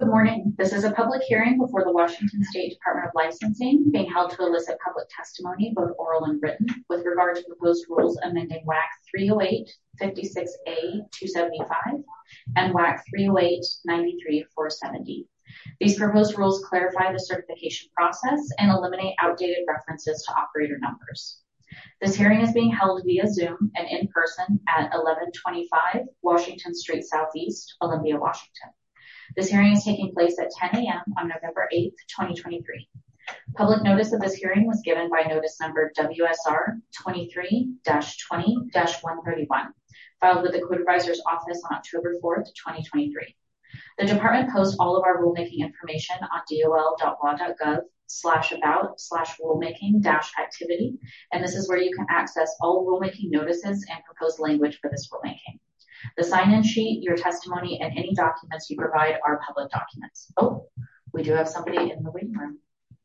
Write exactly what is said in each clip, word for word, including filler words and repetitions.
Good morning. This is a public hearing before the Washington State Department of Licensing being held to elicit public testimony, both oral and written, with regard to proposed rules amending W A C three oh eight fifty-six A two seventy-five and W A C three oh eight ninety-three four seventy. These proposed rules clarify the certification process and eliminate outdated references to operator numbers. This hearing is being held via Zoom and in person at eleven twenty-five Washington Street Southeast, Olympia, Washington. This hearing is taking place at ten a.m. on November eighth, twenty twenty-three. Public notice of this hearing was given by notice number W S R twenty-three dash twenty dash one thirty-one, filed with the Code Advisor's Office on October fourth, twenty twenty-three. The department posts all of our rulemaking information on dol.wa.gov slash about slash rulemaking dash activity, and this is where you can access all rulemaking notices and proposed language for this rulemaking. The sign-in sheet, your testimony, and any documents you provide are public documents. Oh, we do have somebody in the waiting room.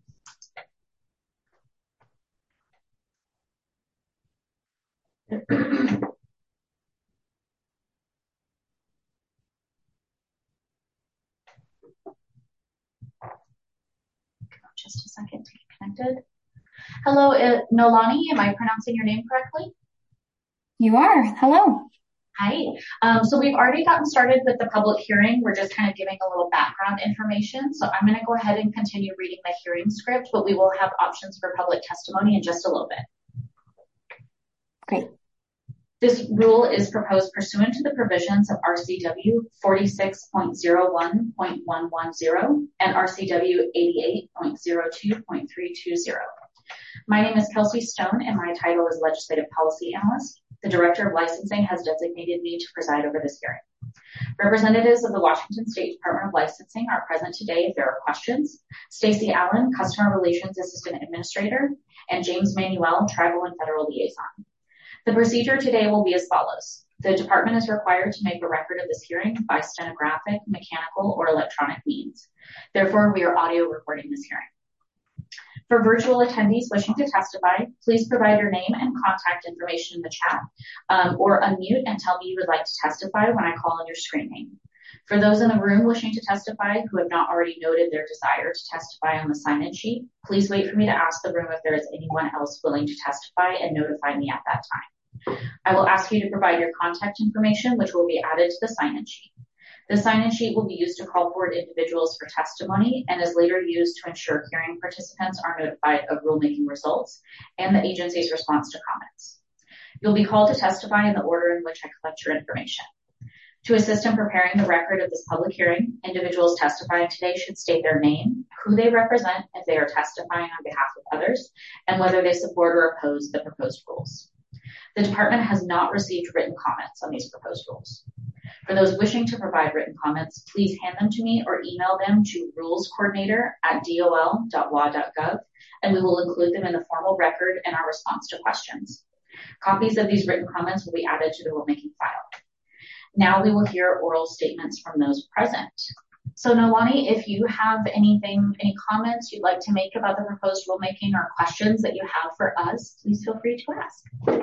Just a second to get connected. Hello, uh, Nolani, am I pronouncing your name correctly? You are. Hello. Hi. Um, so we've already gotten started with the public hearing. We're just kind of giving a little background information. So I'm going to go ahead and continue reading the hearing script, but we will have options for public testimony in just a little bit. Great. This rule is proposed pursuant to the provisions of R C W forty-six point oh one point one ten and R C W eighty-eight point oh two point three two zero. My name is Kelsey Stone, and my title is Legislative Policy Analyst. The Director of Licensing has designated me to preside over this hearing. Representatives of the Washington State Department of Licensing are present today if there are questions. Stacey Allen, Customer Relations Assistant Administrator, and James Manuel, Tribal and Federal Liaison. The procedure today will be as follows. The department is required to make a record of this hearing by stenographic, mechanical, or electronic means. Therefore, we are audio recording this hearing. For virtual attendees wishing to testify, please provide your name and contact information in the chat, um, or unmute and tell me you would like to testify when I call on your screen name. For those in the room wishing to testify who have not already noted their desire to testify on the sign-in sheet, please wait for me to ask the room if there is anyone else willing to testify and notify me at that time. I will ask you to provide your contact information, which will be added to the sign-in sheet. The sign-in sheet will be used to call forward individuals for testimony and is later used to ensure hearing participants are notified of rulemaking results and the agency's response to comments. You'll be called to testify in the order in which I collect your information. To assist in preparing the record of this public hearing, individuals testifying today should state their name, who they represent if they are testifying on behalf of others, and whether they support or oppose the proposed rules. The department has not received written comments on these proposed rules. For those wishing to provide written comments, please hand them to me or email them to rulescoordinator at dol.wa.gov, and we will include them in the formal record and our response to questions. Copies of these written comments will be added to the rulemaking file. Now we will hear oral statements from those present. So Nolani, if you have anything, any comments you'd like to make about the proposed rulemaking or questions that you have for us, please feel free to ask.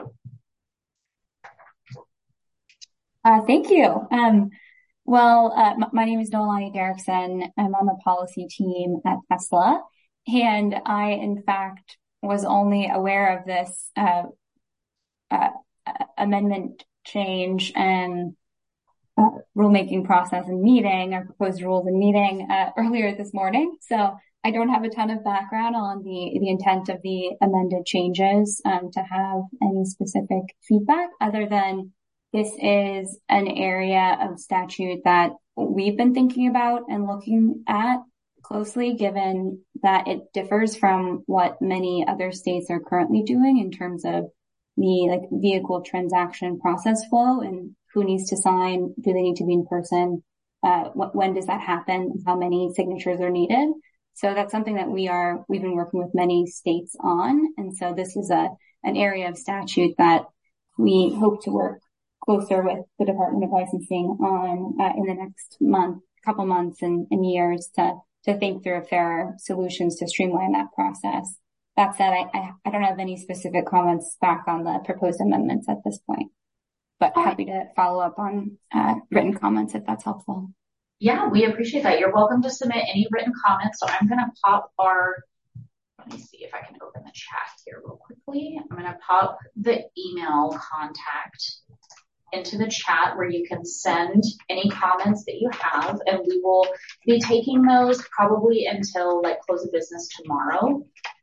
Uh, thank you. Um, well, uh, m- my name is Nolani Derrickson. I'm on the policy team at Tesla, and I, in fact, was only aware of this uh, uh, amendment change and uh, rulemaking process and meeting, or proposed rules and meeting uh, earlier this morning. So I don't have a ton of background on the, the intent of the amended changes um, to have any specific feedback other than this is an area of statute that we've been thinking about and looking at closely, given that it differs from what many other states are currently doing in terms of the like vehicle transaction process flow and who needs to sign, do they need to be in person, uh, wh- when does that happen, how many signatures are needed. So that's something that we are, we've been working with many states on. And so this is a, an area of statute that we hope to work closer with the Department of Licensing on uh, in the next month, couple months and, and years to, to think through if there are solutions to streamline that process. That said, I, I, I don't have any specific comments back on the proposed amendments at this point, but happy to follow up on uh, written comments if that's helpful. Yeah, we appreciate that. You're welcome to submit any written comments. So I'm going to pop our, let me see if I can open the chat here real quickly. I'm going to pop the email contact into the chat where you can send any comments that you have, and we will be taking those probably until like close of business tomorrow.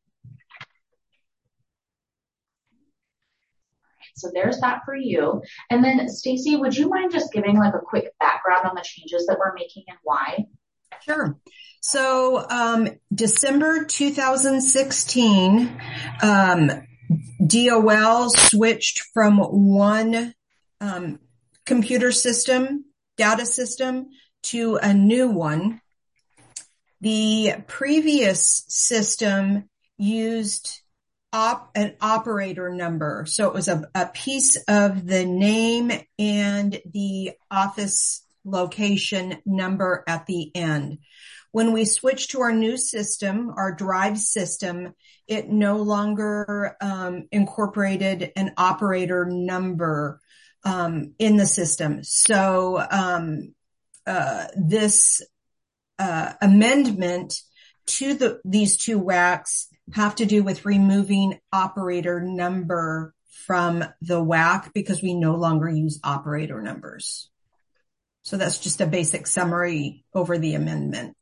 So there's that for you. And then Stacy, would you mind just giving like a quick background on the changes that we're making and why? Sure. So um, December two thousand sixteen, um, D O L switched from one um, computer system, data system, to a new one. The previous system used op- an operator number. So it was a, a piece of the name and the office location number at the end. When we switched to our new system, our drive system, it no longer um, incorporated an operator number um, in the system. So um, uh, this uh, amendment to the these two W A Cs have to do with removing operator number from the W A C because we no longer use operator numbers. So that's just a basic summary over the amendment.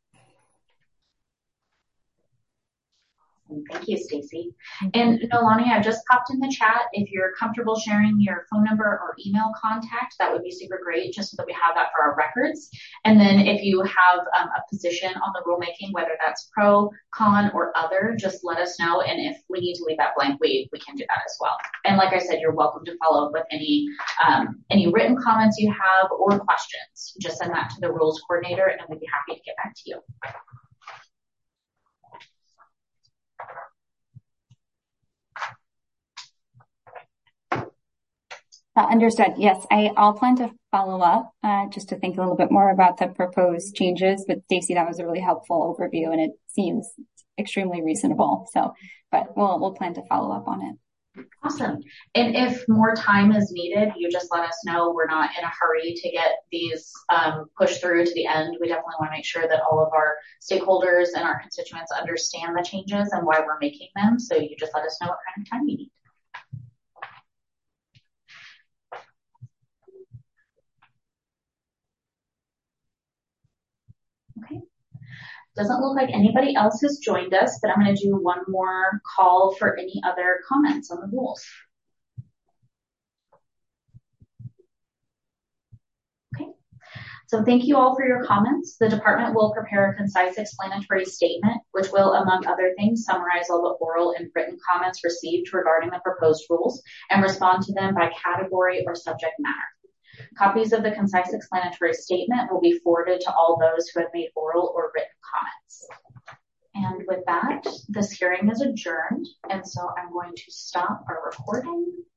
Thank you, Stacy. And Nolani, I just popped in the chat. If you're comfortable sharing your phone number or email contact, that would be super great, just so that we have that for our records. And then if you have um, a position on the rulemaking, whether that's pro, con, or other, just let us know. And if we need to leave that blank, we, we can do that as well. And like I said, you're welcome to follow up with any, um, any written comments you have or questions. Just send that to the rules coordinator and we'd be happy to get back to you. Uh, understood. Yes, I, I'll plan to follow up uh, just to think a little bit more about the proposed changes. But Stacy, that was a really helpful overview, and it seems extremely reasonable. So, but we'll we'll plan to follow up on it. Awesome. And if more time is needed, you just let us know. We're not in a hurry to get these um, pushed through to the end. We definitely want to make sure that all of our stakeholders and our constituents understand the changes and why we're making them. So you just let us know what kind of time you need. Okay. Doesn't look like anybody else has joined us, but I'm going to do one more call for any other comments on the rules. Okay. So thank you all for your comments. The department will prepare a concise explanatory statement, which will, among other things, summarize all the oral and written comments received regarding the proposed rules and respond to them by category or subject matter. Copies of the concise explanatory statement will be forwarded to all those who have made oral or written comments. And with that, this hearing is adjourned. And so I'm going to stop our recording.